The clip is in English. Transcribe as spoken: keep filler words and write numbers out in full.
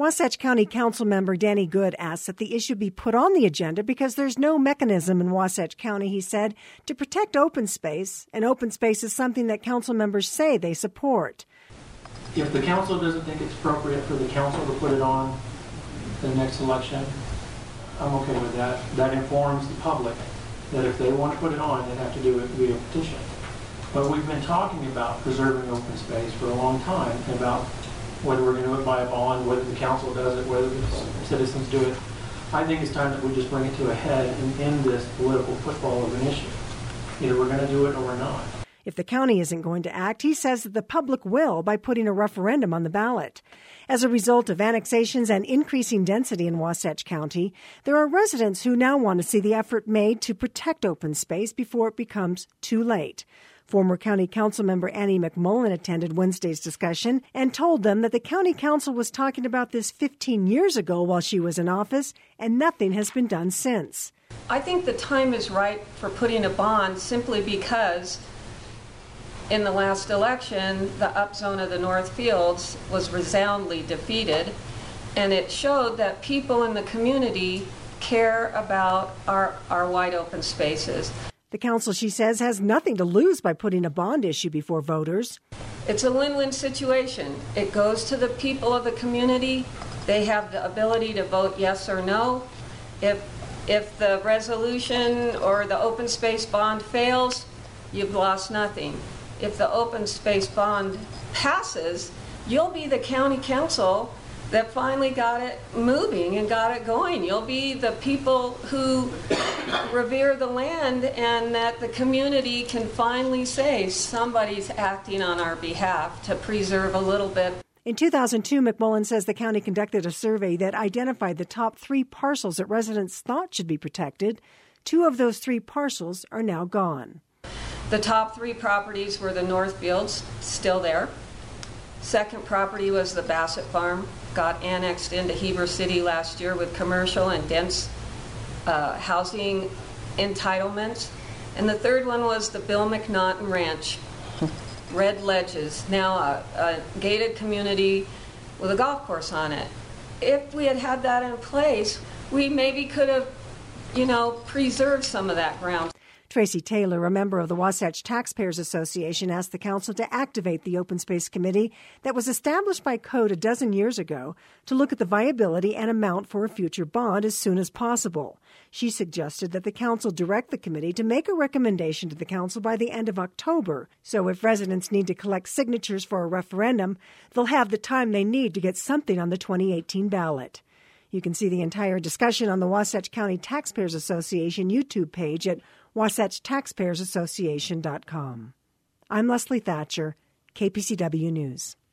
Wasatch County Council member Danny Good asked that the issue be put on the agenda because there's no mechanism in Wasatch County, he said, to protect open space, and open space is something that council members say they support. If the council doesn't think it's appropriate for the council to put it on the next election, I'm okay with that. That informs the public that if they want to put it on, they have to do it via petition. But we've been talking about preserving open space for a long time, about whether we're going to do it by a bond, whether the council does it, whether the citizens do it. I think it's time that we just bring it to a head and end this political football of an issue. Either we're going to do it or we're not. If the county isn't going to act, he says that the public will by putting a referendum on the ballot. As a result of annexations and increasing density in Wasatch County, there are residents who now want to see the effort made to protect open space before it becomes too late. Former County Council member Annie McMullen attended Wednesday's discussion and told them that the County Council was talking about this fifteen years ago while she was in office, and nothing has been done since. I think the time is right for putting a bond simply because in the last election, the upzone of the North Fields was resoundingly defeated, and it showed that people in the community care about our, our wide open spaces. The council, she says, has nothing to lose by putting a bond issue before voters. It's a win-win situation. It goes to the people of the community. They have the ability to vote yes or no. If, if the resolution or the open space bond fails, you've lost nothing. If the open space bond passes, you'll be the county council that finally got it moving and got it going. You'll be the people who revere the land, and that the community can finally say somebody's acting on our behalf to preserve a little bit. In two thousand two, McMullen says the county conducted a survey that identified the top three parcels that residents thought should be protected. Two of those three parcels are now gone. The top three properties were the Northfields, still there. Second property was the Bassett Farm, got annexed into Heber City last year with commercial and dense uh, housing entitlements. And the third one was the Bill McNaughton Ranch, Red Ledges, now a, a gated community with a golf course on it. If we had had that in place, we maybe could have, you know, preserved some of that ground. Tracy Taylor, a member of the Wasatch Taxpayers Association, asked the council to activate the Open Space Committee that was established by code a dozen years ago to look at the viability and amount for a future bond as soon as possible. She suggested that the council direct the committee to make a recommendation to the council by the end of October, so if residents need to collect signatures for a referendum, they'll have the time they need to get something on the twenty eighteen ballot. You can see the entire discussion on the Wasatch County Taxpayers Association YouTube page at wasatch taxpayers association dot com. I'm Leslie Thatcher, K P C W News.